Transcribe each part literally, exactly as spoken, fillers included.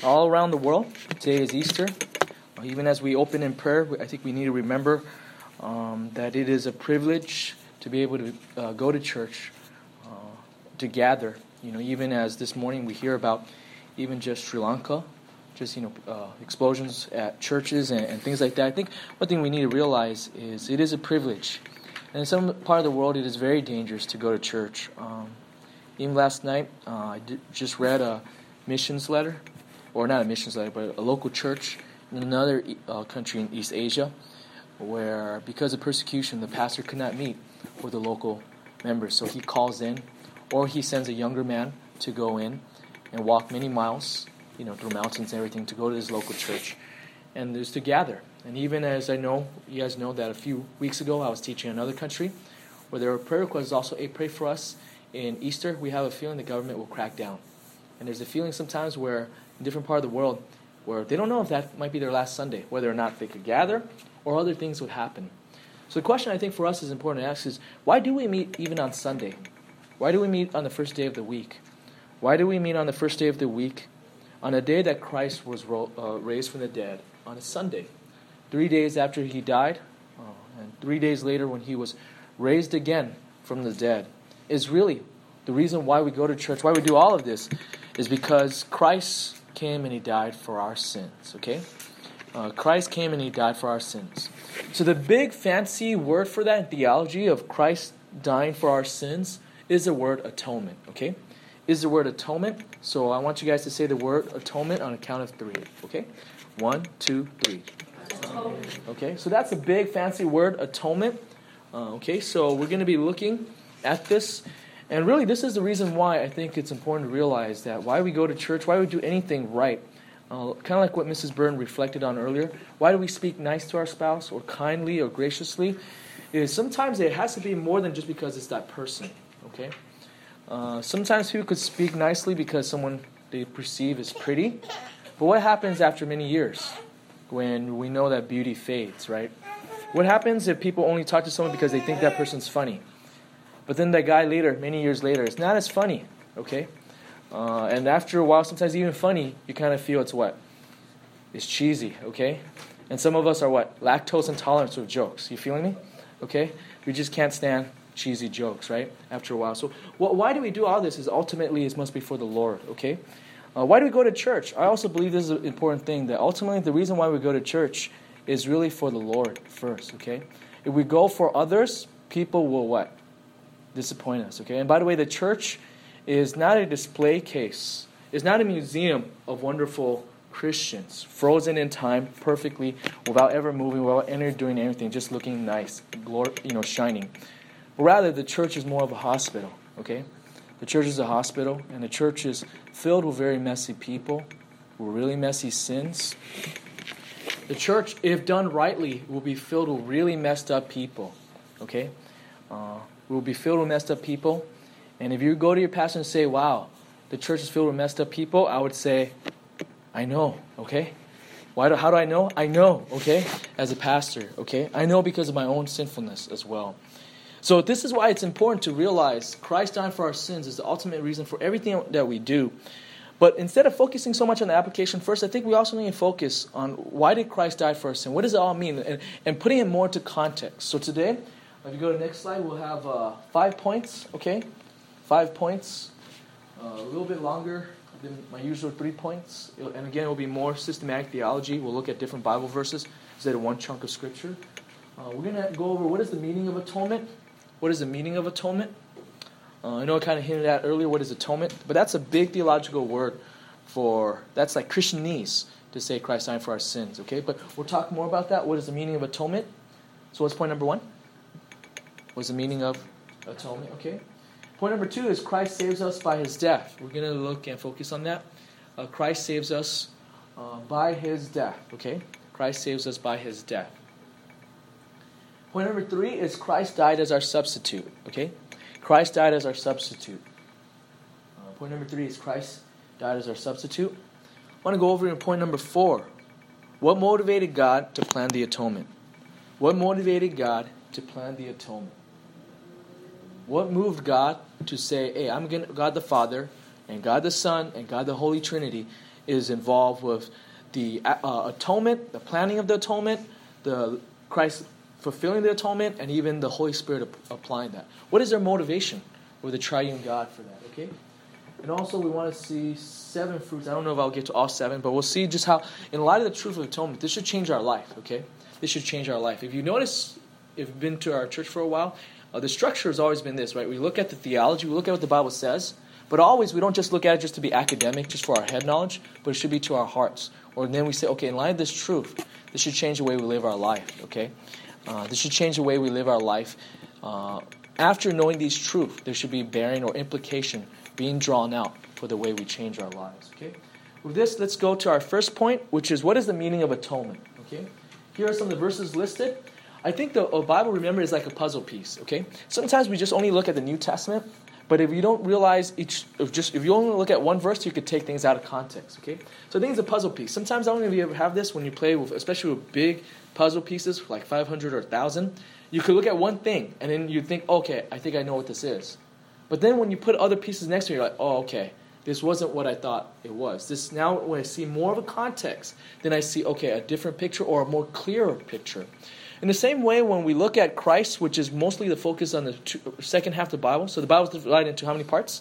all around the world. Today is Easter. Uh, even as we open in prayer, I think we need to remember um, that it is a privilege to be able to uh, go to church, uh, to gather. You know, even as this morning we hear about even just Sri Lanka, just, you know, uh, explosions at churches and, and things like that. I think one thing we need to realize is it is a privilege. And in some part of the world, it is very dangerous to go to church. Um, even last night, uh, I did, just read a missions letter, or not a missions letter, but a local church in another uh, country in East Asia, where because of persecution, the pastor could not meet with the local members. So he calls in, or he sends a younger man to go in and walk many miles, you know, through mountains and everything, to go to his local church, and there's to gather. And even as I know, you guys know that a few weeks ago I was teaching in another country where there were prayer requests also, hey, pray for us in Easter. We have a feeling the government will crack down. And there's a feeling sometimes where in different part of the world where they don't know if that might be their last Sunday, whether or not they could gather or other things would happen. So the question I think for us is important to ask is, why do we meet even on Sunday? Why do we meet on the first day of the week? Why do we meet on the first day of the week on a day that Christ was ro- uh, raised from the dead, on a Sunday? Three days after he died, uh, and three days later when he was raised again from the dead, is really the reason why we go to church, why we do all of this, is because Christ came and he died for our sins, okay? Uh, Christ came and he died for our sins. So the big fancy word for that in theology of Christ dying for our sins is the word atonement, okay? Is the word atonement. So I want you guys to say the word atonement on a count of three, okay? One, two, three. Atonement. Okay, so that's a big fancy word, atonement. Uh, okay, so we're going to be looking at this. And really, this is the reason why I think it's important to realize that why we go to church, why we do anything right. Uh, kind of like what Missus Byrne reflected on earlier. Why do we speak nice to our spouse or kindly or graciously? Is sometimes it has to be more than just because it's that person. Okay. Uh, sometimes people could speak nicely because someone they perceive is pretty. But what happens after many years when we know that beauty fades, right? What happens if people only talk to someone because they think that person's funny? But then that guy later, many years later, it's not as funny, okay? Uh, and after a while, sometimes even funny, you kind of feel it's what? It's cheesy, okay? And some of us are what? Lactose intolerant with jokes. You feeling me? Okay? We just can't stand cheesy jokes, right? After a while. So well, why do we do all this? Is ultimately it must be for the Lord, okay? Uh, why do we go to church? I also believe this is an important thing, that ultimately the reason why we go to church is really for the Lord first, okay? If we go for others, people will what? Disappoint us, okay? And by the way, the church is not a display case. It's not a museum of wonderful Christians, frozen in time perfectly, without ever moving, without ever doing anything, just looking nice, glory, you know, shining. Rather, the church is more of a hospital, okay? The church is a hospital, and the church is filled with very messy people, with really messy sins. The church, if done rightly, will be filled with really messed up people, okay? Uh, will be filled with messed up people. And if you go to your pastor and say, wow, the church is filled with messed up people, I would say, I know, okay? Why do, how do I know? I know, okay? As a pastor, okay? I know because of my own sinfulness as well. So this is why it's important to realize Christ dying for our sins is the ultimate reason for everything that we do. But instead of focusing so much on the application first, I think we also need to focus on why did Christ die for our sin? What does it all mean? And, and putting it more into context. So today, if you go to the next slide, we'll have uh, five points, okay? Five points, uh, a little bit longer than my usual three points. And again, it will be more systematic theology. We'll look at different Bible verses instead of one chunk of Scripture. Uh, we're going to go over what is the meaning of atonement. What is the meaning of atonement? Uh, I know I kind of hinted at earlier what is atonement, but that's a big theological word for, that's like Christianese to say Christ died for our sins, okay? But we'll talk more about that. What is the meaning of atonement? So what's point number one? What's the meaning of atonement, okay? Point number two is Christ saves us by his death. We're going to look and focus on that. Uh, Christ saves us uh, by his death, okay? Christ saves us by his death. Point number three is Christ died as our substitute, okay? Christ died as our substitute. Uh, point number three is Christ died as our substitute. I want to go over in point number four. What motivated God to plan the atonement? What motivated God to plan the atonement? What moved God to say, hey, I'm going God the Father and God the Son and God the Holy Trinity is involved with the uh, atonement, the planning of the atonement, the Christ fulfilling the atonement, and even the Holy Spirit ap- applying that. What is their motivation with the triune God for that? Okay, and also we want to see seven fruits. I don't know if I'll get to all seven, but we'll see just how, in light of the truth of atonement, this should change our life. Okay, this should change our life. If you notice, if you've been to our church for a while, uh, the structure has always been this, right? We look at the theology, we look at what the Bible says, but always we don't just look at it just to be academic, just for our head knowledge, but it should be to our hearts. Or then we say, okay, in light of this truth, this should change the way we live our life. Okay, uh, this should change the way we live our life. Uh, after knowing these truths, there should be bearing or implication being drawn out for the way we change our lives. Okay. With this, let's go to our first point, which is what is the meaning of atonement? Okay. Here are some of the verses listed. I think the Bible, remember, is like a puzzle piece. Okay. Sometimes we just only look at the New Testament, but if you don't realize each, if just if you only look at one verse, you could take things out of context. Okay. So I think it's a puzzle piece. Sometimes I don't know if you ever have this when you play with, especially with big puzzle pieces like five hundred or one thousand. You could look at one thing and then you think, okay, I think I know what this is. But then when you put other pieces next to it, you're like, oh, okay, this wasn't what I thought it was. This now, when I see more of a context, then I see, okay, a different picture or a more clearer picture. In the same way, when we look at Christ, which is mostly the focus on the two, second half of the Bible, so the Bible is divided into how many parts?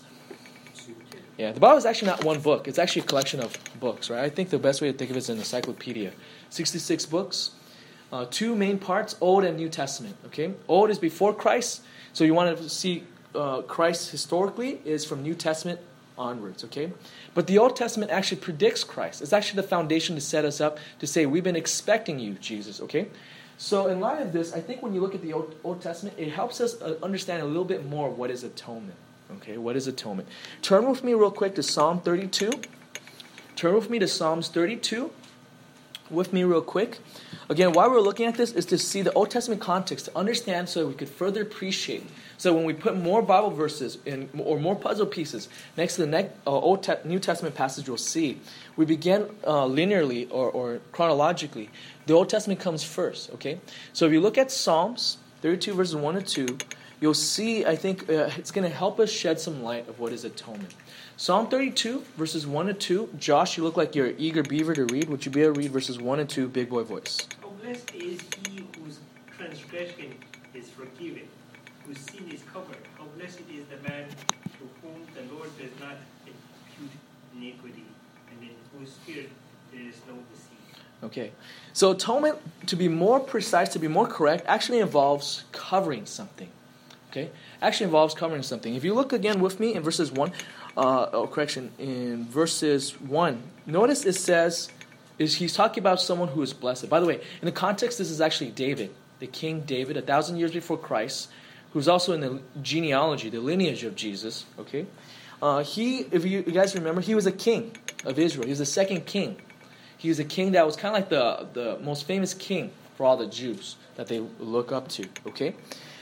Yeah, the Bible is actually not one book. It's actually a collection of books, right? I think the best way to think of it is an encyclopedia. sixty-six books. Uh, two main parts, Old and New Testament. Okay, Old is before Christ, so you want to see uh, Christ historically is from New Testament onwards. Okay, but the Old Testament actually predicts Christ. It's actually the foundation to set us up to say we've been expecting you, Jesus. Okay, so in light of this, I think when you look at the Old, Old Testament, it helps us uh, understand a little bit more what is atonement. Okay, what is atonement? Turn with me real quick to Psalm thirty-two. Turn with me to Psalms thirty-two. With me real quick. Again, why we're looking at this is to see the Old Testament context, to understand so we could further appreciate. So when we put more Bible verses in, or more puzzle pieces next to the next, uh, Old Te- New Testament passage we'll see, we begin uh, linearly or, or chronologically. The Old Testament comes first, okay? So if you look at Psalms thirty-two verses one to two, you'll see, I think, uh, it's going to help us shed some light of what is atonement. Psalm thirty-two, verses one to two. Josh, you look like you're an eager beaver to read. Would you be able to read verses one and two, big boy voice? How blessed is he whose transgression is forgiven, whose sin is covered. How blessed is the man to whom the Lord does not impute iniquity, and in whose spirit there is no deceit. Okay. So atonement, to be more precise, to be more correct, actually involves covering something. Okay? Actually involves covering something. If you look again with me in verses one, Uh, oh, correction, in verses one, notice it says, is he's talking about someone who is blessed. By the way, in the context, this is actually David, the King David, a thousand years before Christ, who's also in the genealogy, the lineage of Jesus, okay? Uh, he, if you, you guys remember, he was a king of Israel. He was the second king. He was a king that was kind of like the, the most famous king for all the Jews that they look up to, okay?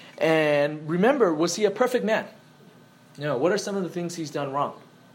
And remember, was he a perfect man? No. What are some of the things he's done wrong?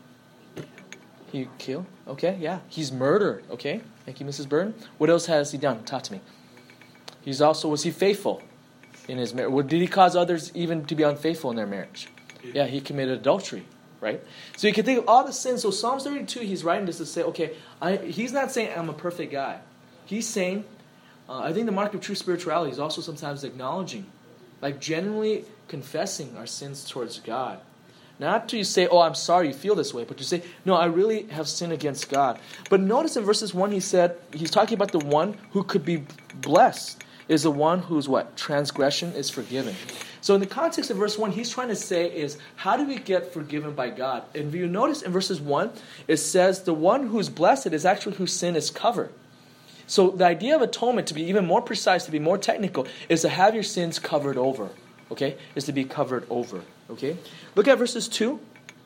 He killed. Okay, yeah. He's murdered. Okay. Thank you, Missus Burton. What else has he done? Talk to me. He's also, was he faithful in his marriage? Did he cause others even to be unfaithful in their marriage? Yeah, he committed adultery, right? So you can think of all the sins. So Psalms thirty-two, he's writing this to say, okay, I, he's not saying I'm a perfect guy. He's saying, uh, I think the mark of true spirituality is also sometimes acknowledging, like genuinely confessing our sins towards God. Not to say, oh, I'm sorry you feel this way, but to say, no, I really have sinned against God. But notice in verses one, he said, he's talking about the one who could be blessed is the one whose what? Transgression is forgiven. So in the context of verse one, he's trying to say is, how do we get forgiven by God? And if you notice in verses one, it says the one who's blessed is actually whose sin is covered. So the idea of atonement, to be even more precise, to be more technical, is to have your sins covered over. Okay? Is to be covered over. Okay? Look at verses two.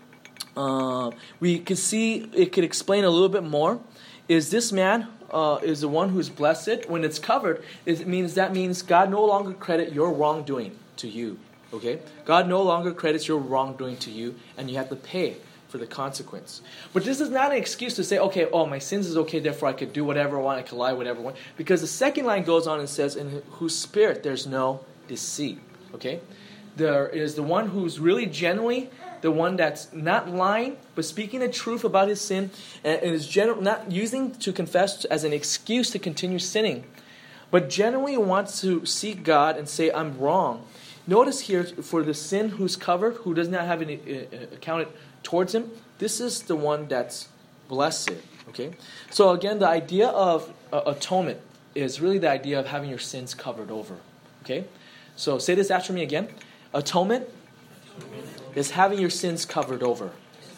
Uh, we can see, it could explain a little bit more. Is this man uh, is the one who's blessed? When it's covered, it means that means God no longer credit your wrongdoing to you. Okay? God no longer credits your wrongdoing to you, and you have to pay for the consequence. But this is not an excuse to say, okay, oh, my sins is okay, therefore I could do whatever I want, I could lie whatever I want. Because the second line goes on and says, in whose spirit there's no deceit. Okay? There is the one who's really genuinely the one that's not lying, but speaking the truth about his sin, and is general, not using to confess as an excuse to continue sinning, but generally wants to seek God and say, I'm wrong. Notice here, for the sin who's covered, who does not have any uh, accounted towards him, this is the one that's blessed. Okay? So again, the idea of uh, atonement is really the idea of having your sins covered over. Okay? So say this after me again. Atonement is having your sins covered over.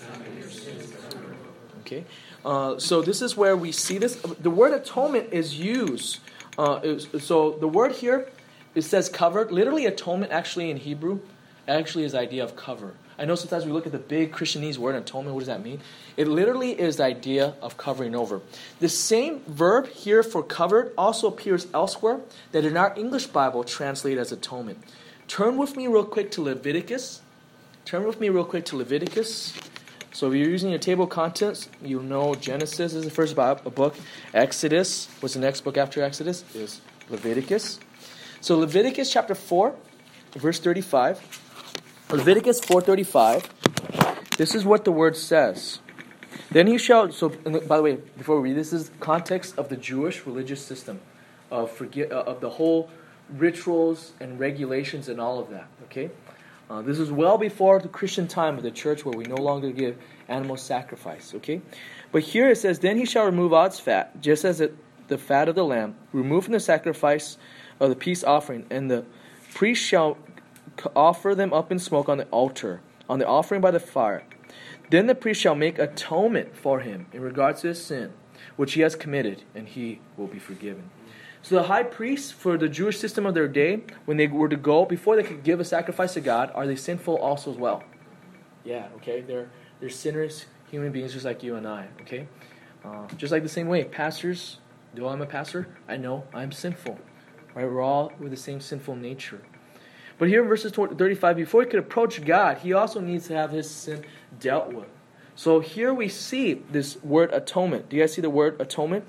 Okay? Uh, so this is where we see this. The word atonement is used. Uh, is, so the word here, it says covered. Literally, atonement actually in Hebrew actually is the idea of cover. I know sometimes we look at the big Christianese word atonement. What does that mean? It literally is the idea of covering over. The same verb here for covered also appears elsewhere that in our English Bible translate as atonement. Turn with me real quick to Leviticus. Turn with me real quick to Leviticus. So if you're using your table of contents, you know Genesis is the first book. Exodus was the next book after Exodus is Leviticus. So Leviticus chapter four, verse thirty-five. Leviticus four thirty-five. This is what the word says. Then he shall. So, by the way, before we read, this is context of the Jewish religious system of forget uh, of the whole rituals and regulations and all of that. Okay, uh, this is well before the Christian time of the church, where we no longer give animal sacrifice. Okay, but here it says, "Then he shall remove all its fat, just as it, the fat of the lamb, remove from the sacrifice of the peace offering, and the priest shall offer them up in smoke on the altar, on the offering by the fire. Then the priest shall make atonement for him in regards to his sin, which he has committed, and he will be forgiven." So the high priests for the Jewish system of their day, when they were to go, before they could give a sacrifice to God, are they sinful also as well? Yeah, okay, they're they're sinners, human beings just like you and I, okay? Uh, just like the same way, pastors, though I'm a pastor, I know I'm sinful, right? We're all with the same sinful nature. But here in verses thirty-five, before he could approach God, he also needs to have his sin dealt with. So here we see this word atonement. Do you guys see the word atonement?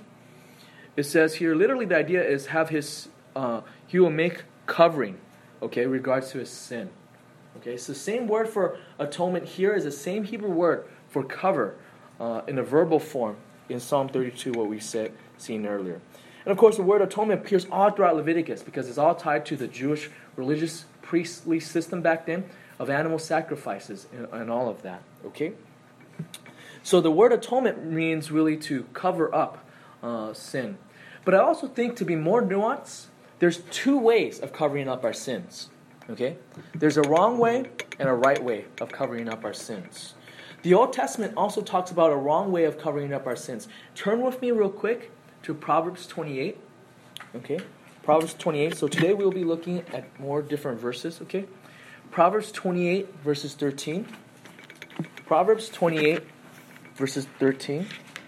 It says here, literally the idea is have his, uh, he will make covering, okay, in regards to his sin. Okay, so the same word for atonement here is the same Hebrew word for cover uh, in a verbal form in Psalm thirty-two, what we said, seen earlier. And of course, the word atonement appears all throughout Leviticus because it's all tied to the Jewish religious priestly system back then of animal sacrifices and, and all of that. Okay? So the word atonement means really to cover up uh, sin. But I also think to be more nuanced, there's two ways of covering up our sins. Okay? There's a wrong way and a right way of covering up our sins. The Old Testament also talks about a wrong way of covering up our sins. Turn with me real quick to Proverbs twenty-eight. Okay? Proverbs twenty-eight. So today we'll be looking at more different verses, okay? Proverbs twenty-eight, verses thirteen. Proverbs twenty-eight, verses thirteen.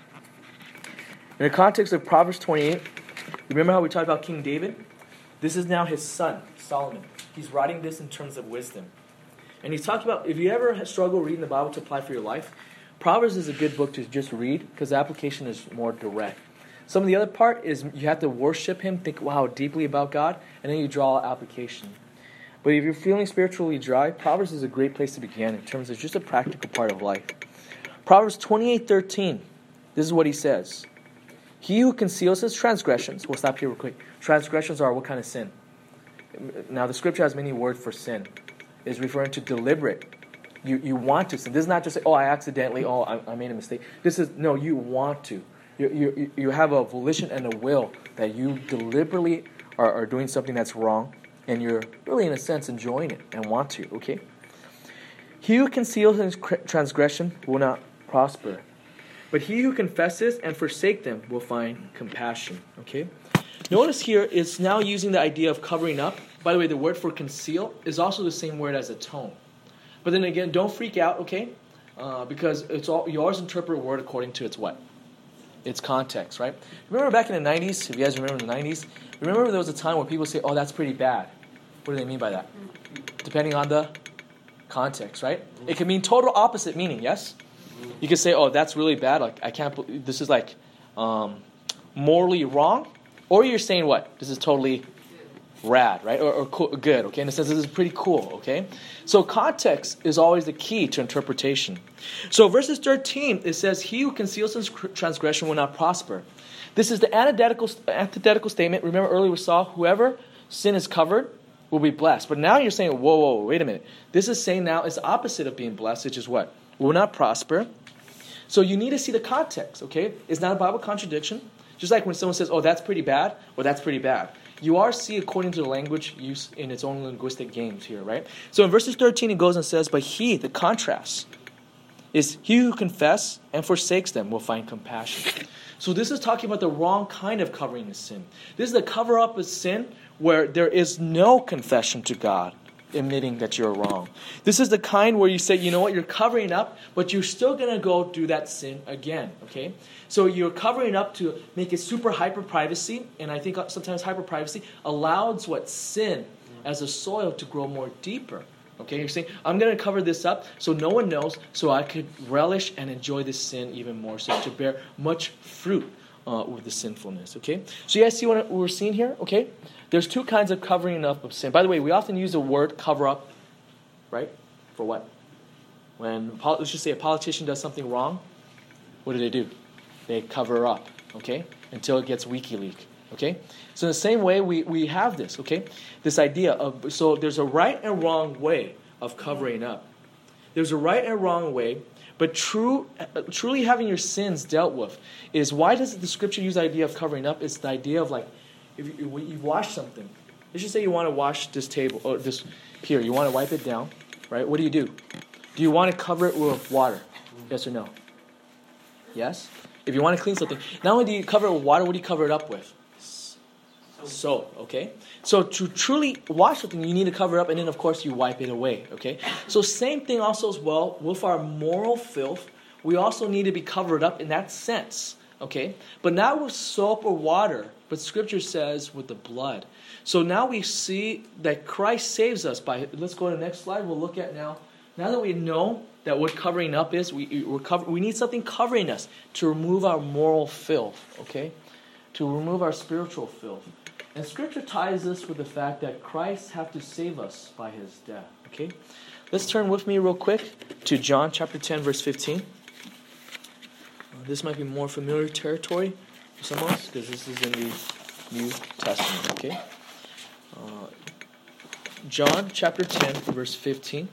In the context of Proverbs twenty-eight, remember how we talked about King David? This is now his son, Solomon. He's writing this in terms of wisdom. And he's talked about, if you ever struggle reading the Bible to apply for your life, Proverbs is a good book to just read because the application is more direct. Some of the other part is you have to worship him, think, wow, deeply about God, and then you draw application. But if you're feeling spiritually dry, Proverbs is a great place to begin in terms of just a practical part of life. Proverbs twenty-eight thirteen, this is what he says. He who conceals his transgressions, we'll stop here real quick. Transgressions are what kind of sin? Now the scripture has many words for sin. It's referring to deliberate. You you want to sin. This is not just say, oh, I accidentally, oh, I, I made a mistake. This is, no, you want to. You, you, you have a volition and a will that you deliberately are, are doing something that's wrong, and you're really, in a sense, enjoying it and want to, okay? He who conceals his transgression will not prosper, but he who confesses and forsakes them will find compassion, okay? Notice here it's now using the idea of covering up. By the way, the word for conceal is also the same word as atone. But then again, don't freak out, okay? Uh, because it's all you always interpret a word according to its what? Its context, right? Remember back in the nineties, if you guys remember the nineties, remember there was a time where people say, oh, that's pretty bad. What do they mean by that? Depending on the context, right? It can mean total opposite meaning, yes? You could say, oh, that's really bad. Like, I can't believe, this is like um, morally wrong. Or you're saying what? This is totally rad, right? Or, or cool, good, okay? In the sense this is pretty cool, okay? So context is always the key to interpretation. So verses thirteen, it says, he who conceals his transgression will not prosper. This is the antithetical, antithetical statement. Remember earlier we saw whoever sin is covered will be blessed. But now you're saying, whoa, whoa, wait a minute. This is saying now it's the opposite of being blessed, which is what? Will not prosper. So you need to see the context, okay? It's not a Bible contradiction. Just like when someone says, oh, that's pretty bad, or that's pretty bad. You are see according to the language used in its own linguistic games here, right? So in verses thirteen, it goes and says, but he, the contrast, is he who confess and forsakes them will find compassion. So this is talking about the wrong kind of covering of sin. This is the cover-up of sin where there is no confession to God, admitting that you're wrong. This is the kind where you say, you know what, you're covering up, but you're still going to go do that sin again, okay? So you're covering up to make it super hyper-privacy, and I think sometimes hyper-privacy allows what sin as a soil to grow more deeper. Okay, you're saying, I'm going to cover this up so no one knows, so I could relish and enjoy this sin even more, so to bear much fruit uh, with the sinfulness, okay? So you guys see what we're seeing here, okay? There's two kinds of covering up of sin. By the way, we often use the word cover up, right? For what? When, let's just say a politician does something wrong, what do they do? They cover up, okay? Until it gets WikiLeaks. Okay? So in the same way, we, we have this, okay? This idea of, so there's a right and wrong way of covering up. There's a right and wrong way, but true, truly having your sins dealt with is, why does the scripture use the idea of covering up? It's the idea of like, if you, you wash something. Let's just say you want to wash this table, or this here, you want to wipe it down, right? What do you do? Do you want to cover it with water? Yes or no? Yes? If you want to clean something, not only do you cover it with water, what do you cover it up with? Soap, okay? So to truly wash something, you need to cover it up, and then, of course, you wipe it away, okay? So same thing also as well with our moral filth. We also need to be covered up in that sense, okay? But not with soap or water, but Scripture says with the blood. So now we see that Christ saves us by, let's go to the next slide. We'll look at now, now that we know that what covering up is, we, we're cover, we need something covering us to remove our moral filth, okay? To remove our spiritual filth. And Scripture ties us with the fact that Christ had to save us by His death. Okay? Let's turn with me real quick to John chapter ten, verse fifteen. Uh, this might be more familiar territory for some of us, because this is in the New Testament. Okay? Uh, John chapter ten, verse fifteen.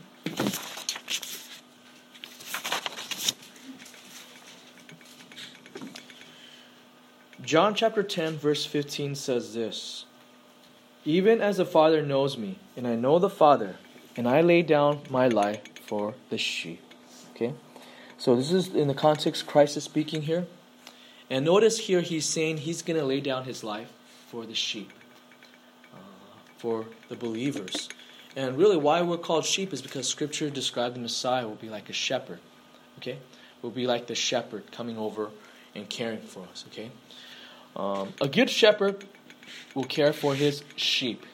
John chapter ten, verse fifteen says this: even as the Father knows me, and I know the Father, and I lay down my life for the sheep. Okay? So this is in the context Christ is speaking here. And notice here he's saying he's going to lay down his life for the sheep, uh, for the believers. And really why we're called sheep is because Scripture described the Messiah will be like a shepherd. Okay? Will be like the shepherd coming over and caring for us. Okay? Um, a good shepherd will care for his sheep.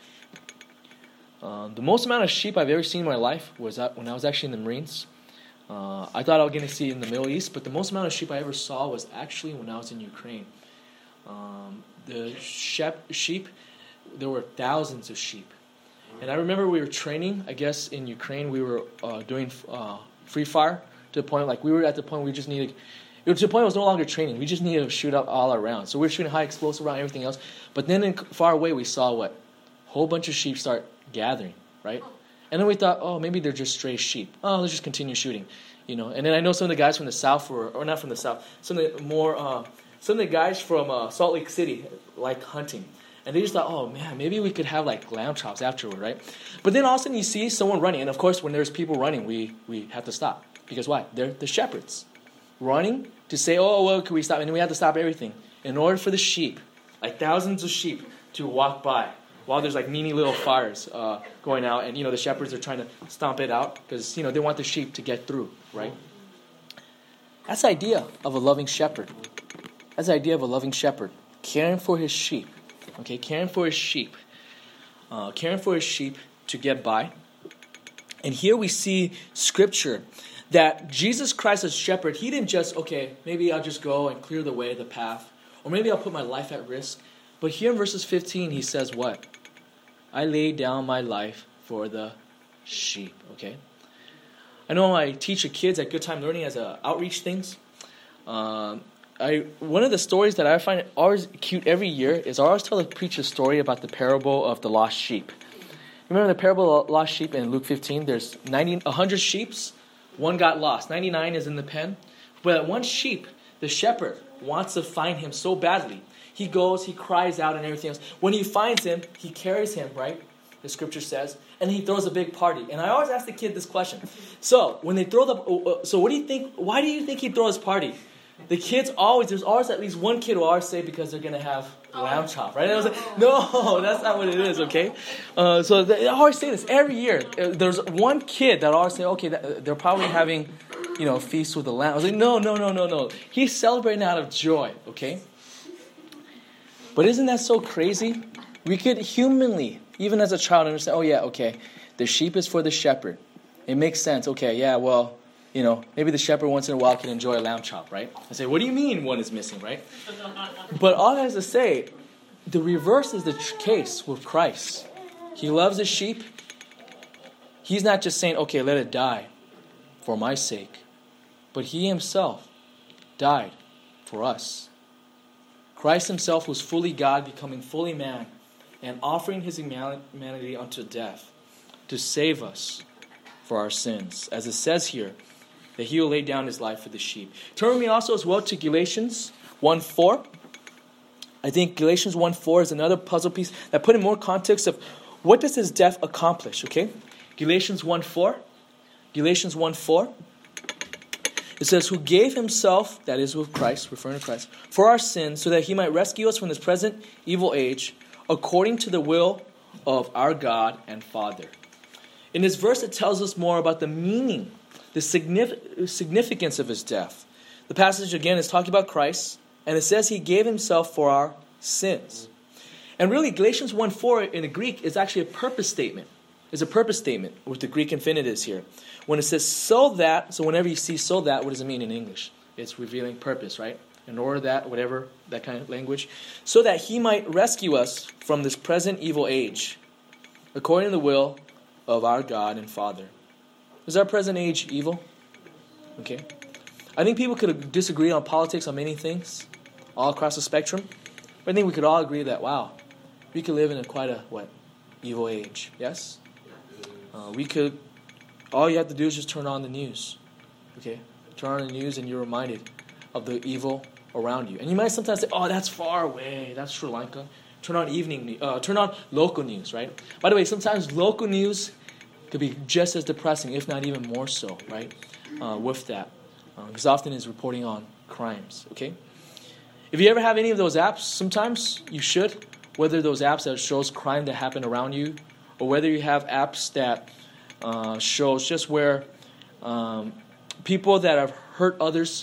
Um, the most amount of sheep I've ever seen in my life was when I was actually in the Marines. Uh, I thought I was going to see it in the Middle East, but the most amount of sheep I ever saw was actually when I was in Ukraine. Um, the shep- sheep, there were thousands of sheep. And I remember we were training, I guess in Ukraine, we were uh, doing uh, free fire to the point, like we were at the point we just needed... It was to the point it was no longer training. We just needed to shoot up all around. So we were shooting high explosive around everything else. But then in, far away we saw what? A whole bunch of sheep start gathering, right? And then we thought, oh, maybe they're just stray sheep. Oh, let's just continue shooting, you know. And then I know some of the guys from the south were, or not from the south, some of the more, uh, some of the guys from uh, Salt Lake City like hunting. And they just thought, oh man, maybe we could have like lamb chops afterward, right? But then all of a sudden you see someone running. And of course, when there's people running, we, we have to stop. Because why? They're the shepherds. Running to say, oh, well, can we stop? And then we have to stop everything in order for the sheep, like thousands of sheep, to walk by while there's like meany little fires uh, going out. And, you know, the shepherds are trying to stomp it out because, you know, they want the sheep to get through, right? That's the idea of a loving shepherd. That's the idea of a loving shepherd, caring for his sheep, okay, caring for his sheep, uh, caring for his sheep to get by. And here we see Scripture that Jesus Christ as shepherd, he didn't just, okay, maybe I'll just go and clear the way, the path, or maybe I'll put my life at risk. But here in verses fifteen, he says what? I lay down my life for the sheep. Okay. I know I teach the kids at Good Time Learning as a outreach things. Um, I one of the stories that I find always cute every year is I always tell the preacher a story about the parable of the lost sheep. Remember the parable of the lost sheep in Luke fifteen? There's ninety, one hundred sheep. One got lost. ninety-nine is in the pen. But one sheep, the shepherd, wants to find him so badly. He goes, he cries out and everything else. When he finds him, he carries him, right? The scripture says. And he throws a big party. And I always ask the kid this question. So, when they throw the... So, what do you think... Why do you think he throws party? The kids always... There's always at least one kid who always say because they're going to have lamb chop, right? And I was like, no, that's not what it is, okay? Uh, so, they always say this every year. There's one kid that always say, okay, that, they're probably having, you know, a feast with the lamb. I was like, no, no, no, no, no. He's celebrating out of joy, okay? But isn't that so crazy? We could humanly, even as a child, understand, oh yeah, okay, the sheep is for the shepherd. It makes sense. Okay, yeah, well, you know, maybe the shepherd once in a while can enjoy a lamb chop, right? I say, what do you mean one is missing, right? But all I have to say, the reverse is the tr- case with Christ. He loves the sheep. He's not just saying, okay, let it die for my sake. But he himself died for us. Christ himself was fully God, becoming fully man, and offering his humanity unto death to save us for our sins. As it says here, that he will lay down his life for the sheep. Turn with me also as well to Galatians one four. I think Galatians one four is another puzzle piece that put in more context of what does his death accomplish, okay? Galatians one four. Galatians one four. It says, who gave himself, that is with Christ, referring to Christ, for our sins, so that he might rescue us from this present evil age, according to the will of our God and Father. In this verse, it tells us more about the meaning, the significance of his death. The passage, again, is talking about Christ, and it says he gave himself for our sins. And really, Galatians one four in the Greek is actually a purpose statement. It's a purpose statement with the Greek infinitives here. When it says so that, so whenever you see so that, what does it mean in English? It's revealing purpose, right? In order that, whatever, that kind of language. So that he might rescue us from this present evil age, according to the will of our God and Father. Is our present age evil? Okay. I think people could disagree on politics on many things, all across the spectrum. But I think we could all agree that, wow, we could live in a quite a, what, evil age. Yes? Uh, we could, all you have to do is just turn on the news. Okay? Turn on the news and you're reminded of the evil around you. And you might sometimes say, oh, that's far away. That's Sri Lanka. Turn on evening, uh, turn on local news, right? By the way, sometimes local news could be just as depressing, if not even more so, right? Uh, with that. Because uh, often it's reporting on crimes, okay? If you ever have any of those apps, sometimes you should, whether those apps that shows crime that happened around you, or whether you have apps that uh, shows just where um, people that have hurt others,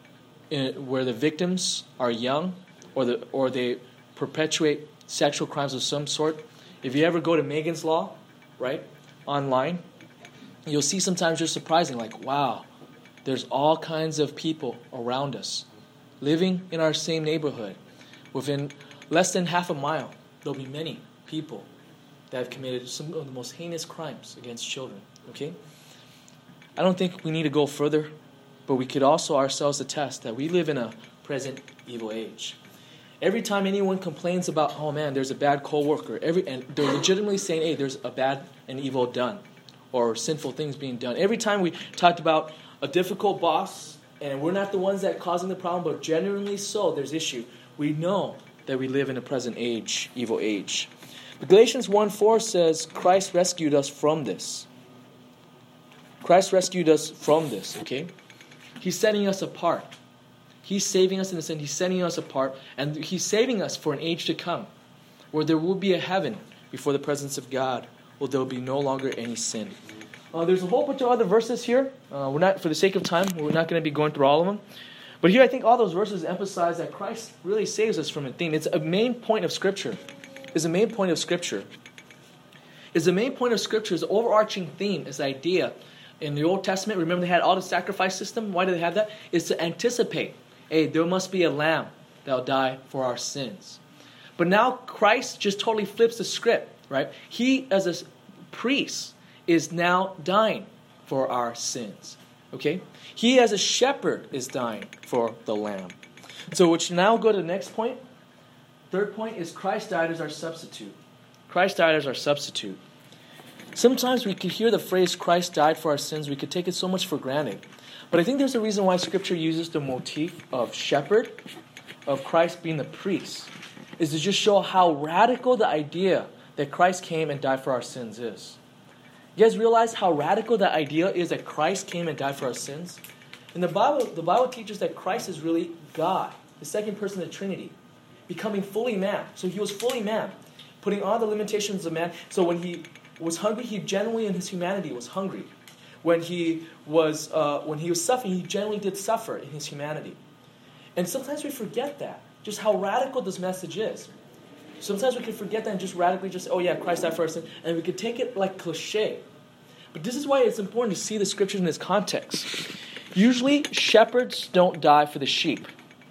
in, where the victims are young, or the or they perpetuate sexual crimes of some sort. If you ever go to Megan's Law, right, online, you'll see sometimes you're surprising, like, wow, there's all kinds of people around us, living in our same neighborhood. Within less than half a mile, there'll be many people that have committed some of the most heinous crimes against children, okay? I don't think we need to go further, but we could also ourselves attest that we live in a present evil age. Every time anyone complains about, oh man, there's a bad coworker, every and they're legitimately saying, hey, there's a bad and evil done, or sinful things being done. Every time we talked about a difficult boss, and we're not the ones that are causing the problem, but genuinely so, there's issue. We know that we live in a present age, evil age. But Galatians one four says, Christ rescued us from this. Christ rescued us from this, okay? He's setting us apart. He's saving us in the sense, he's setting us apart, and he's saving us for an age to come, where there will be a heaven before the presence of God, where there will be no longer any sin. Uh, there's a whole bunch of other verses here. Uh, we're not, for the sake of time, we're not going to be going through all of them. But here I think all those verses emphasize that Christ really saves us from a thing. It's a main point of Scripture. Is the main point of Scripture. Is the main point of Scripture, is the overarching theme, is the idea. In the Old Testament, remember they had all the sacrifice system? Why do they have that? Is to anticipate, hey, there must be a lamb that will die for our sins. But now Christ just totally flips the script. right? He, as a priest, is now dying for our sins. Okay? He, as a shepherd, is dying for the lamb. So we should now go to the next point. Third point is Christ died as our substitute. Christ died as our substitute. Sometimes we could hear the phrase Christ died for our sins. We could take it so much for granted. But I think there's a reason why Scripture uses the motif of shepherd, of Christ being the priest, is to just show how radical the idea that Christ came and died for our sins is. You guys realize how radical that idea is that Christ came and died for our sins? In the Bible, the Bible teaches that Christ is really God, the second person of the Trinity, becoming fully man. So he was fully man, putting all the limitations of man. So when he was hungry, he genuinely in his humanity was hungry. When he was uh, when he was suffering, he genuinely did suffer in his humanity. And sometimes we forget that, just how radical this message is. Sometimes we can forget that and just radically just, oh yeah, Christ died for our sin, and we could take it like cliche. But this is why it's important to see the Scriptures in this context. Usually, shepherds don't die for the sheep.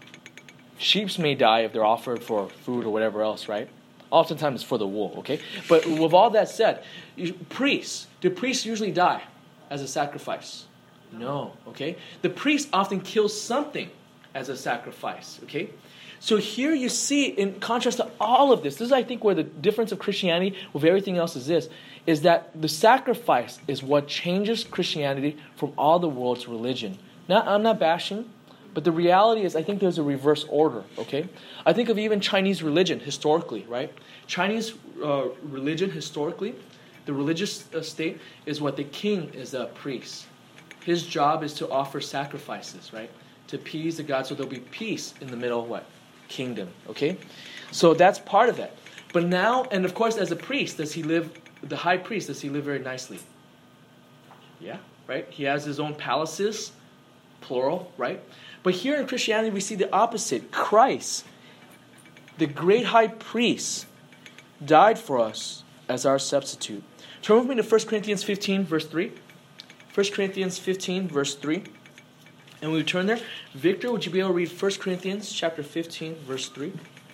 Sheep may die if they're offered for food or whatever else, right? Oftentimes it's for the wool, okay? But with all that said, priests, do priests usually die as a sacrifice? No, okay? The priest often kills something as a sacrifice, okay? So here you see, in contrast to all of this, this is, I think, where the difference of Christianity with everything else is this, is that the sacrifice is what changes Christianity from all the world's religion. Now, I'm not bashing, but the reality is I think there's a reverse order, okay? I think of even Chinese religion historically, right? Chinese uh, religion historically, the religious uh, state is what the king is a priest. His job is to offer sacrifices, right? To appease the gods so there'll be peace in the middle of what? Kingdom, okay? So that's part of that. But now, and of course as a priest, does he live, the high priest, does he live very nicely? Yeah, right? He has his own palaces, plural, right? But here in Christianity we see the opposite. Christ, the great high priest, died for us as our substitute. Turn with me to First Corinthians fifteen, verse three. First Corinthians fifteen, verse three. And we turn there. Victor, would you be able to read First Corinthians chapter fifteen, verse three?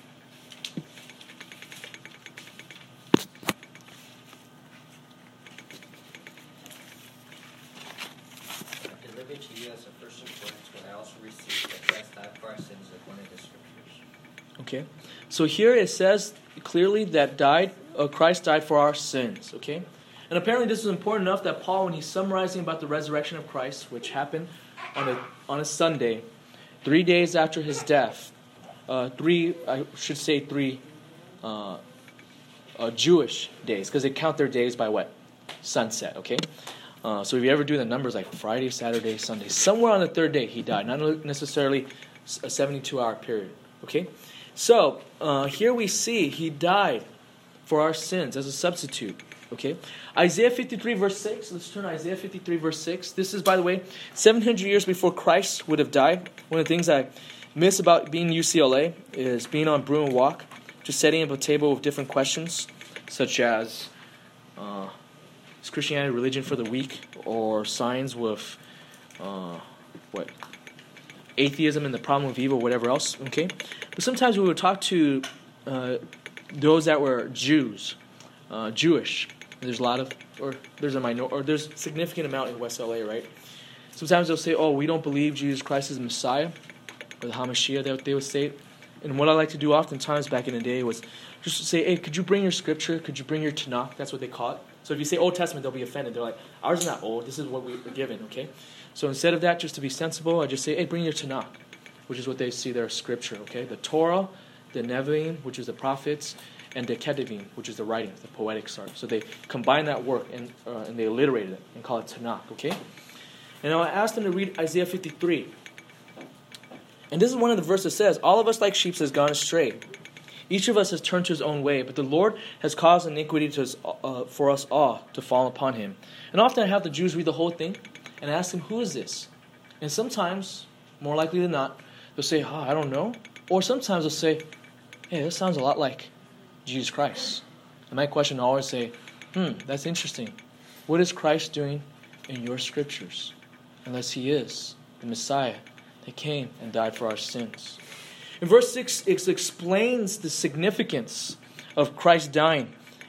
I delivered to you as a first importance what I also received, that Christ died for our sins according to the Scriptures. Okay. So here it says clearly that died, uh, Christ died for our sins. Okay. And apparently this is important enough that Paul, when he's summarizing about the resurrection of Christ, which happened on a on a Sunday, three days after his death, uh, three, I should say three uh, uh, Jewish days, because they count their days by what? Sunset, okay? Uh, so if you ever do the numbers like Friday, Saturday, Sunday, somewhere on the third day he died, not necessarily a seventy-two hour period, okay? So uh, here we see he died for our sins as a substitute. Okay, Isaiah fifty-three verse six. Let's turn to Isaiah fifty-three verse six. This is, by the way, seven hundred years before Christ would have died. One of the things I miss about being U C L A is being on Bruin Walk, just setting up a table with different questions, such as uh, is Christianity religion for the weak, or signs with uh, what atheism and the problem of evil, whatever else. Okay, but sometimes we would talk to uh, those that were Jews, uh, Jewish. There's a lot of, or there's a minor, or there's a significant amount in West L A, right? Sometimes they'll say, oh, we don't believe Jesus Christ is the Messiah, or the Hamashiach, that they would say. And what I like to do oftentimes back in the day was just to say, hey, could you bring your scripture? Could you bring your Tanakh? That's what they call it. So if you say Old Testament, they'll be offended. They're like, ours is not old. This is what we were given, okay? So instead of that, just to be sensible, I just say, hey, bring your Tanakh, which is what they see their scripture, okay? The Torah, the Nevi'im, which is the prophets, and the Ketuvim, which is the writings, the poetic art. So they combine that work and uh, and they alliterated it and call it Tanakh, okay? And I asked them to read Isaiah fifty-three. And this is one of the verses that says, all of us like sheep has gone astray. Each of us has turned to his own way, but the Lord has caused iniquity to us, uh, for us all to fall upon him. And often I have the Jews read the whole thing and ask them, who is this? And sometimes, more likely than not, they'll say, oh, I don't know. Or sometimes they'll say, hey, this sounds a lot like Jesus Christ. And my question will always say, hmm, that's interesting. What is Christ doing in your scriptures? Unless he is the Messiah that came and died for our sins. In verse six, it explains the significance of Christ dying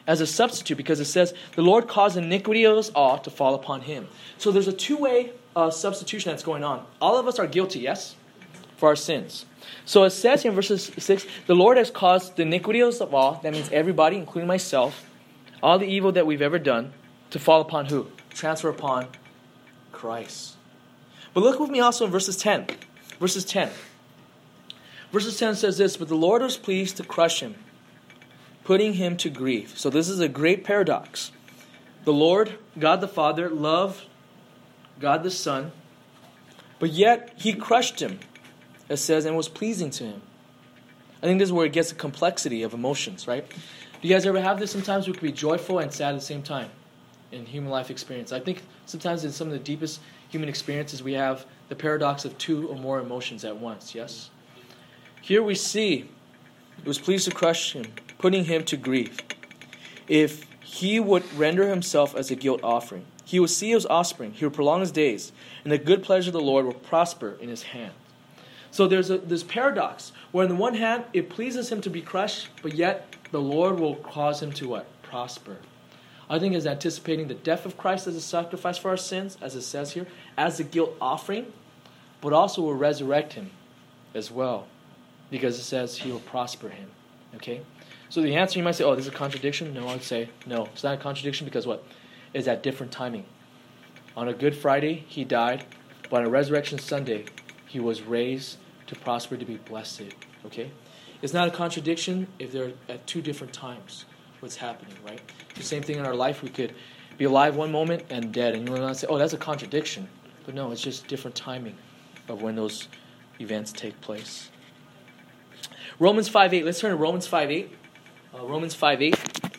as a substitute, because it says, the Lord caused iniquity of us all to fall upon him. So there's a two-way uh, substitution that's going on. All of us are guilty, yes, for our sins. So it says here in verses six, the Lord has caused the iniquities of all, that means everybody, including myself, all the evil that we've ever done, to fall upon who? Transfer upon Christ. But look with me also in verses ten. Verses ten. Verses ten says this, but the Lord was pleased to crush him, putting him to grief. So this is a great paradox. The Lord, God the Father, loved God the Son, but yet he crushed him, it says, and was pleasing to him. I think this is where it gets the complexity of emotions, right? Do you guys ever have this? Sometimes we can be joyful and sad at the same time in human life experience. I think sometimes in some of the deepest human experiences we have the paradox of two or more emotions at once, yes? Here we see, it was pleased to crush him, putting him to grief. If he would render himself as a guilt offering, he would see his offspring, he would prolong his days, and the good pleasure of the Lord will prosper in his hand. So there's a, this paradox, where on the one hand, it pleases him to be crushed, but yet the Lord will cause him to what? Prosper. I think it's anticipating the death of Christ as a sacrifice for our sins, as it says here, as a guilt offering, but also will resurrect him as well, because it says he will prosper him. Okay? So the answer, you might say, oh, this is a contradiction? No, I would say, no, it's not a contradiction, because what? It's at different timing. On a Good Friday, he died, but on a Resurrection Sunday, he was raised to prosper, to be blessed. Okay? It's not a contradiction if they're at two different times what's happening, right? The same thing in our life. We could be alive one moment and dead. And you will not say, oh, that's a contradiction. But no, it's just different timing of when those events take place. Romans five eight. Let's turn to Romans five eight. Uh, Romans five eight.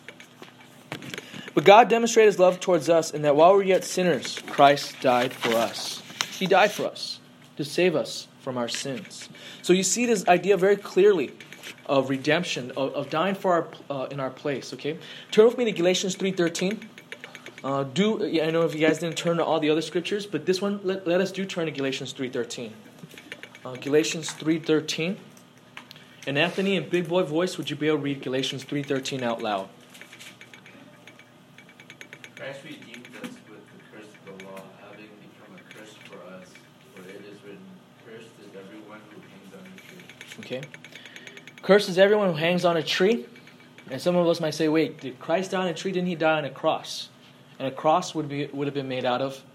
But God demonstrated his love towards us in that while we were yet sinners, Christ died for us. He died for us to save us from our sins. So you see this idea very clearly of redemption, of, of dying for our uh, in our place. Okay, turn with me to Galatians three thirteen. Uh, do yeah, I know if you guys didn't turn to all the other scriptures, but this one let, let us do turn to Galatians three thirteen. Uh, Galatians three thirteen. And Anthony, in big boy voice, would you be able to read Galatians three thirteen out loud? Christ redeemed us with the curse of the law, having become a curse for us. For it is written, cursed is everyone who hangs on a tree. Okay. Cursed is everyone who hangs on a tree. And some of us might say, wait, did Christ die on a tree? Didn't he die on a cross? And a cross would be would have been made out of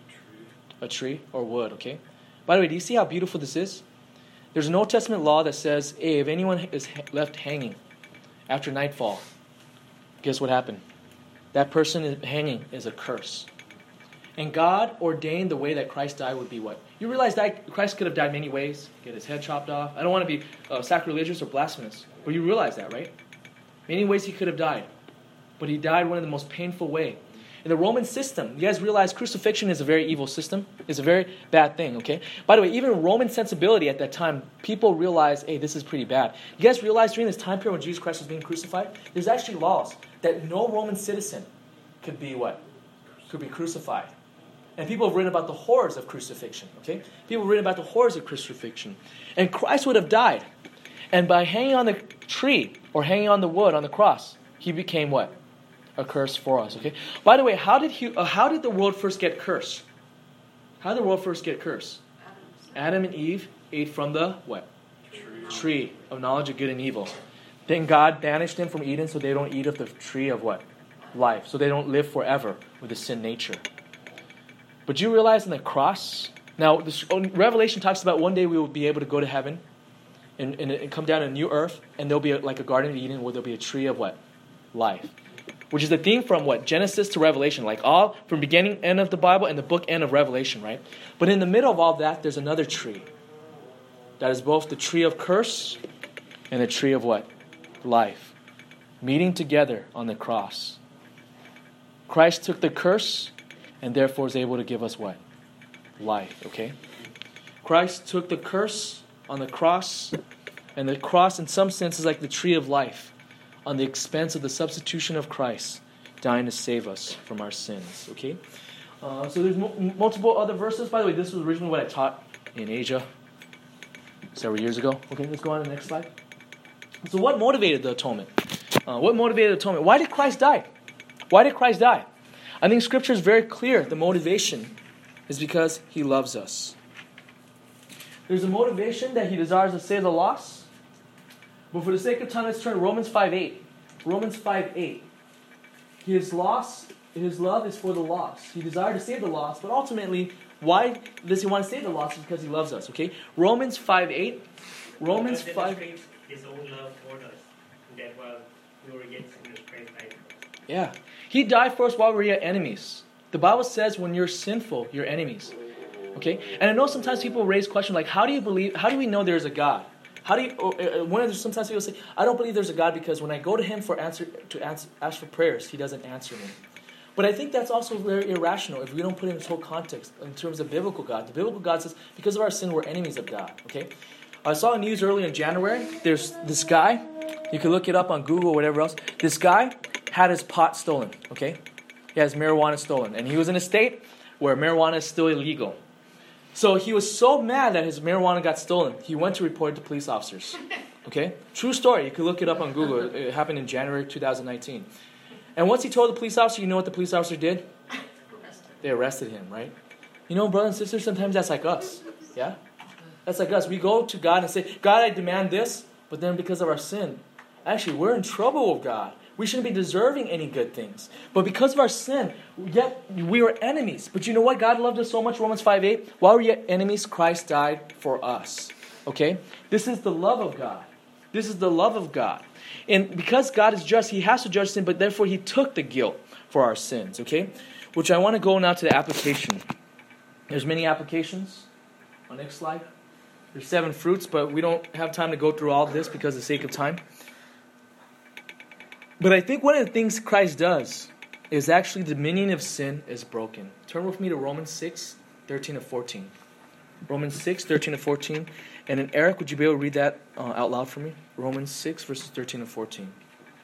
a tree or wood, okay? By the way, do you see how beautiful this is? There's an Old Testament law that says, hey, if anyone is left hanging after nightfall, guess what happened? That person is hanging is a curse. And God ordained the way that Christ died would be what? You realize that Christ could have died many ways. Get his head chopped off. I don't want to be uh, sacrilegious or blasphemous. But you realize that, right? Many ways he could have died. But he died one of the most painful way. In the Roman system, you guys realize crucifixion is a very evil system. It's a very bad thing, okay? By the way, even Roman sensibility at that time, people realized, hey, this is pretty bad. You guys realize during this time period when Jesus Christ was being crucified, there's actually laws that no Roman citizen could be what? Could be crucified. And people have written about the horrors of crucifixion, okay? People have written about the horrors of crucifixion. And Christ would have died. And by hanging on the tree or hanging on the wood on the cross, he became what? A curse for us, okay? By the way, how did he, uh, how did the world first get cursed? How did the world first get cursed? Adam and Eve ate from the what? Tree. Tree of knowledge of good and evil. Then God banished them from Eden so they don't eat of the tree of what? Life. So they don't live forever with the sin nature. But you realize in the cross, now this, Revelation talks about one day we will be able to go to heaven and, and, and come down to a new earth, and there'll be a, like a Garden of Eden where there'll be a tree of what? Life. Which is the theme from what? Genesis to Revelation. Like all from beginning, end of the Bible, and the book end of Revelation, right? But in the middle of all that, there's another tree. That is both the tree of curse and the tree of what? Life. Meeting together on the cross. Christ took the curse and therefore is able to give us what? Life, okay? Christ took the curse on the cross, and the cross in some sense is like the tree of life, on the expense of the substitution of Christ, dying to save us from our sins, okay? Uh, so there's mo- multiple other verses. By the way, this was originally what I taught in Asia several years ago. Okay, let's go on to the next slide. So what motivated the atonement? Uh, what motivated atonement? Why did Christ die? Why did Christ die? I think Scripture is very clear. The motivation is because He loves us. There's a motivation that He desires to save the lost. But for the sake of time, let's turn to Romans five eight. Romans five eight. His loss, His love is for the lost. He desired to save the lost, but ultimately, why does He want to save the lost? It's because He loves us. Okay, Romans five eight. Romans five. His own love toward us, that while we were yet sinners, Christ died for us. Yeah, He died for us while we were yet enemies. The Bible says, when you're sinful, you're enemies. Okay, and I know sometimes people raise questions like, how do you believe? How do we know there's a God? How do you? Uh, one of the, sometimes people say, I don't believe there's a God because when I go to Him for answer to answer, ask for prayers, He doesn't answer me. But I think that's also very irrational if we don't put it in its whole context in terms of biblical God. The biblical God says, because of our sin, we're enemies of God. Okay, I saw news earlier in January. There's this guy. You can look it up on Google or whatever else. This guy had his pot stolen. Okay, he has marijuana stolen, and he was in a state where marijuana is still illegal. So he was so mad that his marijuana got stolen, he went to report it to police officers. Okay? True story. You can look it up on Google. It happened in January twenty nineteen. And once he told the police officer, you know what the police officer did? They arrested him, right? You know, brothers and sisters, sometimes that's like us. Yeah? That's like us. We go to God and say, God, I demand this. But then because of our sin, actually, we're in trouble with God. We shouldn't be deserving any good things. But because of our sin, yet we were enemies. But you know what? God loved us so much, Romans five eight. While we were yet enemies, Christ died for us. Okay? This is the love of God. This is the love of God. And because God is just, He has to judge sin, but therefore He took the guilt for our sins. Okay? Which I want to go now to the application. There's many applications. On the next slide. There's seven fruits, but we don't have time to go through all of this because of the sake of time. But I think one of the things Christ does is actually the dominion of sin is broken. Turn with me to Romans six, thirteen to fourteen. Romans six, thirteen to fourteen. And then Eric, would you be able to read that uh, out loud for me? Romans six, verses thirteen to fourteen.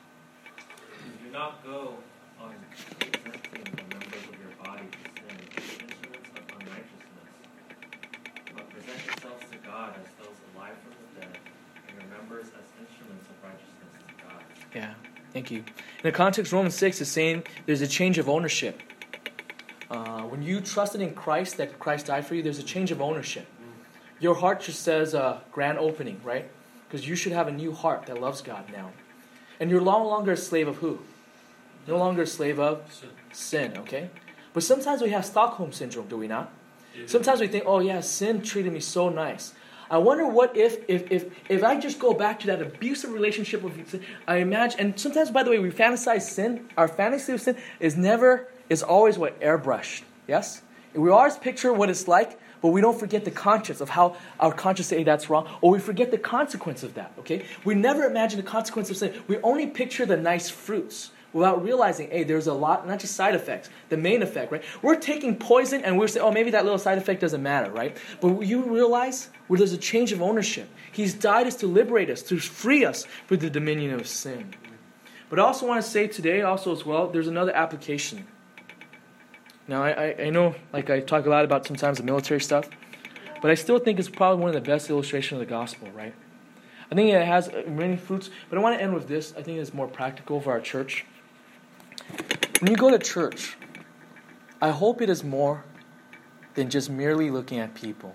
Do not go on presenting the members of your body to sin as instruments of unrighteousness, but present yourselves to God as those alive from the dead, and your members as instruments of righteousness to God. Yeah. Thank you. In the context, Romans six is saying there's a change of ownership. Uh, when you trusted in Christ, that Christ died for you, there's a change of ownership. Your heart just says uh, grand opening, right? Because you should have a new heart that loves God now. And you're no longer a slave of who? No longer a slave of sin, sin okay? But sometimes we have Stockholm Syndrome, do we not? Sometimes we think, oh yeah, sin treated me so nice. I wonder what if, if if if I just go back to that abusive relationship with sin, I imagine, and sometimes, by the way, we fantasize sin. Our fantasy of sin is never, is always what, airbrushed. Yes? We always picture what it's like, but we don't forget the conscience of how our conscience say that's wrong, or we forget the consequence of that, okay? We never imagine the consequence of sin. We only picture the nice fruits without realizing, hey, there's a lot, not just side effects, the main effect, right? We're taking poison and we're saying, oh, maybe that little side effect doesn't matter, right? But you realize where there's a change of ownership. He's died us to liberate us, to free us from the dominion of sin. But I also want to say today also as well, there's another application. Now, I, I, I know, like I talk a lot about sometimes the military stuff, but I still think it's probably one of the best illustrations of the gospel, right? I think it has many fruits, but I want to end with this. I think it's more practical for our church. When you go to church, I hope it is more than just merely looking at people.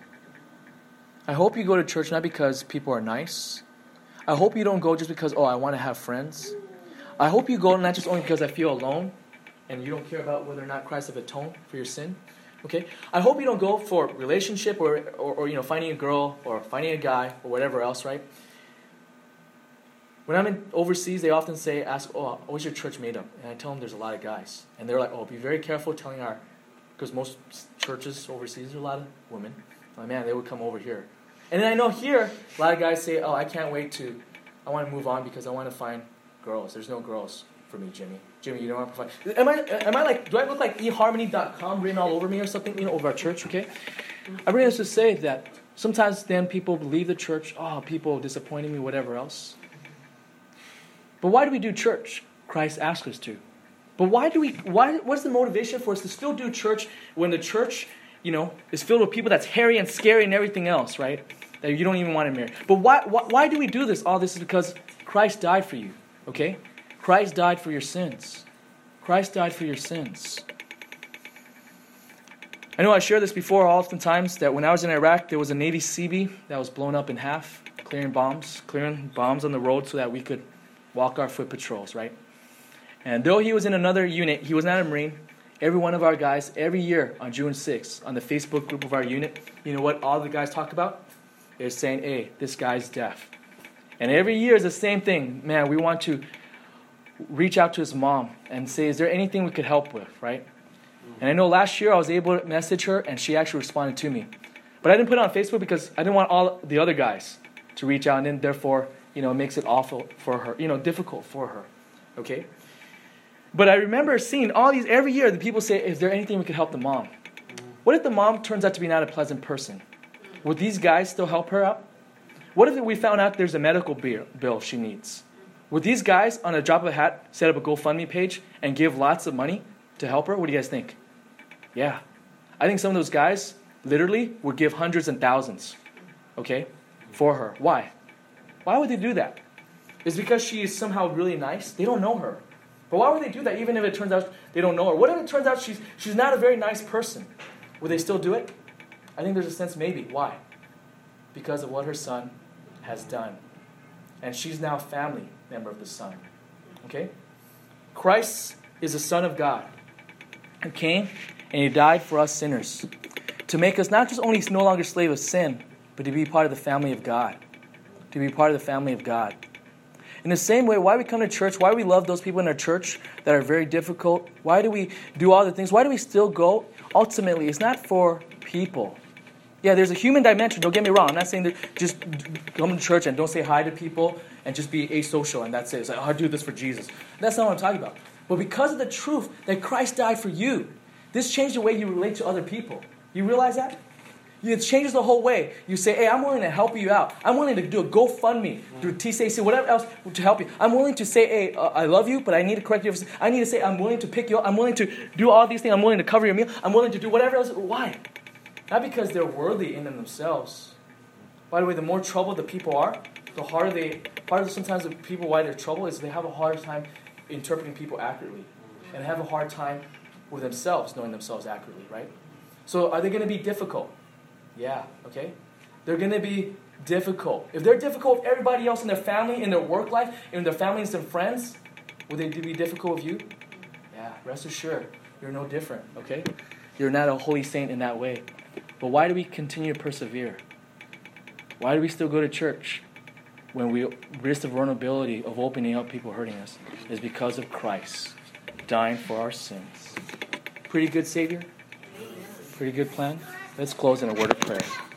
I hope you go to church not because people are nice. I hope you don't go just because, oh, I want to have friends. I hope you go not just only because I feel alone and you don't care about whether or not Christ have atoned for your sin. Okay? I hope you don't go for relationship or, or, or you know, finding a girl or finding a guy or whatever else, right? When I'm in overseas, they often say, ask, oh, what's your church made up? And I tell them there's a lot of guys. And they're like, oh, be very careful telling our, because most churches overseas, there are a lot of women. Oh, man, they would come over here. And then I know here, a lot of guys say, oh, I can't wait to, I want to move on because I want to find girls. There's no girls for me, Jimmy. Jimmy, you don't want to provide. Am I, am I like, do I look like e harmony dot com written all over me or something, you know, over our church, okay? I bring this to say that sometimes then people leave the church, oh, people disappointing me, whatever else. But why do we do church? Christ asked us to. But why do we, why, what's the motivation for us to still do church when the church, you know, is filled with people that's hairy and scary and everything else, right? That you don't even want to marry. But why, why, why do we do this? All this is because Christ died for you, okay? Christ died for your sins. Christ died for your sins. I know I shared this before oftentimes that when I was in Iraq, there was a Navy C B that was blown up in half, clearing bombs, clearing bombs on the road so that we could walk our foot patrols, right? And though he was in another unit, he was not a Marine. Every one of our guys, every year on June sixth, on the Facebook group of our unit, you know what all the guys talk about? They're saying, hey, this guy's deaf. And every year is the same thing. Man, we want to reach out to his mom and say, is there anything we could help with, right? And I know last year I was able to message her, and she actually responded to me. But I didn't put it on Facebook because I didn't want all the other guys to reach out, and then therefore, you know, it makes it awful for her, you know, difficult for her, okay? But I remember seeing all these, every year, the people say, is there anything we could help the mom? What if the mom turns out to be not a pleasant person? Would these guys still help her out? What if we found out there's a medical bill she needs? Would these guys, on a drop of a hat, set up a GoFundMe page and give lots of money to help her? What do you guys think? Yeah. I think some of those guys, literally, would give hundreds and thousands, okay, for her. Why? Why would they do that? Is it because she is somehow really nice? They don't know her. But why would they do that, even if it turns out they don't know her? What if it turns out she's she's not a very nice person? Would they still do it? I think there's a sense maybe. Why? Because of what her son has done. And she's now a family member of the Son. Okay? Christ is the Son of God. He came and He died for us sinners. To make us not just only no longer slave of sin, but to be part of the family of God. To be part of the family of God. In the same way, why we come to church, why we love those people in our church that are very difficult, why do we do all the things, why do we still go? Ultimately, it's not for people. Yeah, there's a human dimension, don't get me wrong. I'm not saying that just come to church and don't say hi to people and just be asocial and that's it. It's like, oh, I do this for Jesus. That's not what I'm talking about. But because of the truth that Christ died for you, this changed the way you relate to other people. You realize that? It changes the whole way. You say, hey, I'm willing to help you out. I'm willing to do a GoFundMe, do T C C, whatever else to help you. I'm willing to say, hey, uh, I love you, but I need to correct you. I need to say, I'm willing to pick you up. I'm willing to do all these things. I'm willing to cover your meal. I'm willing to do whatever else. Why? Not because they're worthy in themselves. By the way, the more troubled the people are, the harder they, part of sometimes the people why they're troubled is they have a hard time interpreting people accurately. And have a hard time with themselves, knowing themselves accurately, right? So are they going to be difficult? Yeah, okay? They're going to be difficult. If they're difficult with everybody else in their family, in their work life, in their families and friends, will they be difficult with you? Yeah, rest assured, you're no different, okay? You're not a holy saint in that way. But why do we continue to persevere? Why do we still go to church when we risk the vulnerability of opening up people hurting us? It's because of Christ dying for our sins. Pretty good Savior? Pretty good plan? Let's close in a word of prayer.